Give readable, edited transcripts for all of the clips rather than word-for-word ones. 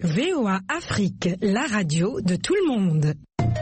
VOA Afrique, la radio de tout le monde.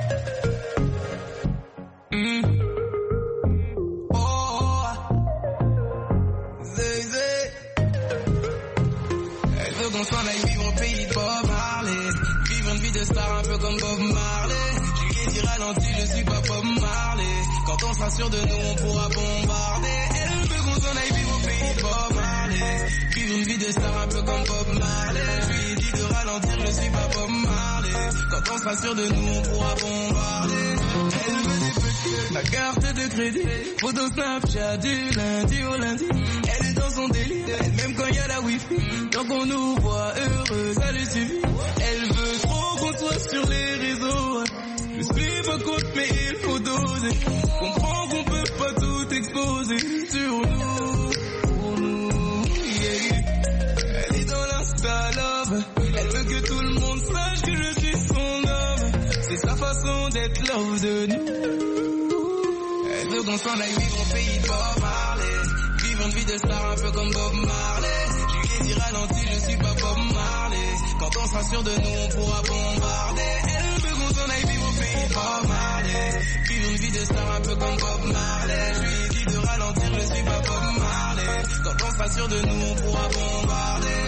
Elle veut qu'on s'en aille vivre au pays de Bob Marley. Vivre une vie de star un peu comme Bob Marley. Je lui ai dit ralenti, je suis pas Bob Marley. Quand on sera sûr de nous, on pourra bombarder. Elle veut qu'on s'en aille vivre au pays de Bob Marley. Vivre une vie de star un peu comme Bob Marley. Je lui ai dit de ralentir, je suis pas Bob Marley. Quand on sera sûr de nous, on pourra bombarder. Elle veut des petits, la carte de crédit. Photo Snapchat du lundi au lundi. Elle est dans son délire, même quand il y a la wifi. Tant qu'on nous voit heureux, ça lui suffit. Elle veut trop qu'on soit sur les réseaux. Je suis pas contre, mais il faut doser. Comprends qu'on peut pas tout exposer sur nous, pour nous, yeah. Elle est dans l'insta love. Elle veut que tout le monde sache que je suis son homme. C'est sa façon d'être love de nous. Elle veut qu'on s'en aille vivre au pays de Bob Marley. Vivre une vie de star un peu comme Bob Marley. Je lui ai dit ralenti, je suis pas Bob Marley. Quand on sera sûr de nous, on pourra bombarder. Elle veut qu'on s'en aille vivre au pays de Bob Marley. Vivre une vie de star un peu comme Bob Marley. Je lui ai dit de ralentir, je suis pas Bob Marley. Quand on sera sûr de nous, on pourra bombarder.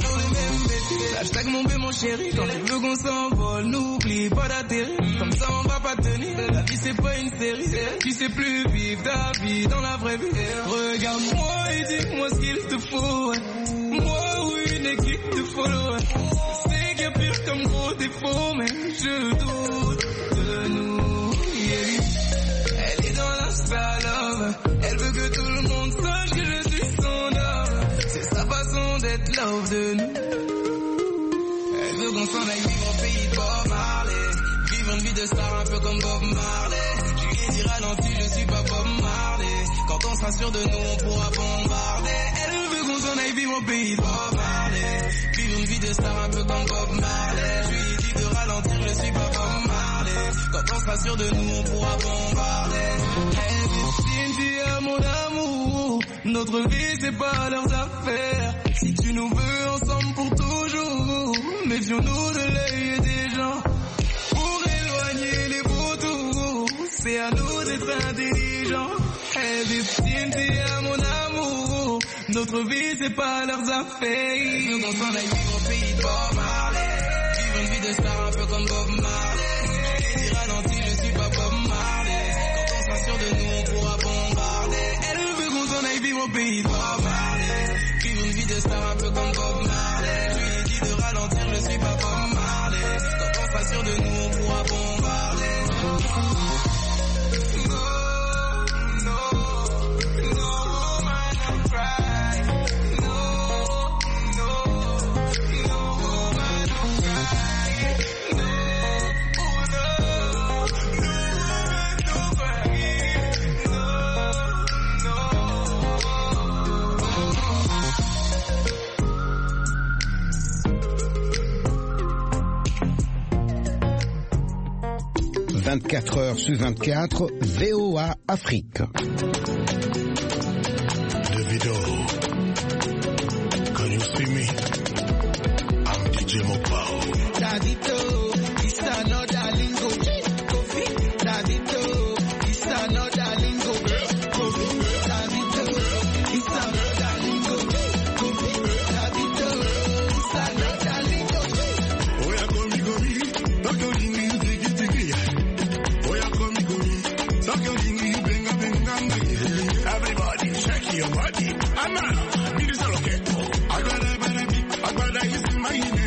Hashtag mon bé mon chéri. Quand tu veux qu'on s'envole, n'oublie pas d'atterrir. Comme ça on va pas tenir. La vie c'est pas une série. Tu sais plus vivre ta vie dans la vraie vie. Regarde-moi et dis-moi ce qu'il te faut. Moi ou une équipe de follow. Je sais qu'il y a pire comme gros défaut, mais je doute de nous, yeah. Elle est dans l'insta love. Elle veut que tout le monde sache que je suis son homme. C'est sa façon d'être love de nous. Elle veut qu'on s'en aille vivre au pays de Bob Marley. Vivre une vie de star un peu comme Bob Marley. Je lui ai dit ralenti, je suis pas Bob Marley. Quand on sera sûr de nous, on pourra bombarder. Elle veut qu'on s'en aille vivre au pays de Bob Marley. Vivre une vie de star un peu comme Bob Marley. Je lui ai dit de ralentir, je suis pas Bob Marley. Quand on sera sûr de nous, on pourra bombarder. Elle dit à mon amour, notre vie c'est pas leurs affaires. Si tu nous veux ensemble pour toujours, méfions-nous de l'œil des gens. Pour éloigner les vautours, c'est à nous d'être intelligents. Elle dit à mon amour, notre vie c'est pas leurs affaires. Elle veut qu'on s'en aille vivre au pays de Bob Marley. Vivre une vie de star un peu comme Bob Marley. Je lui ai dit ralenti, je suis pas Bob Marley. Quand on sera sûr de nous, on pourra bombarder. Elle veut qu'on s'en aille vivre au pays de Bob Marley. Vivre une vie de star un peu comme Bob Marley. Je lui ai dit de ralentir, je suis pas Bob Marley. Quand on sera sûr de nous, on pourra bombarder. « 24 heures sur 24, VOA Afrique. Davido, can you see me? I'm DJ Mopao. Davido, it's another lingo. Kofi, Davido, it's another lingo. Kofi, Davido, it's another lingo. Kofi, Davido, it's another lingo. Oya komi komi, tokyo lingi tiki tiki. Oya komi komi, tokyo lingi benga benga. Everybody shake your body. I'm out. It is all okay. I got is in my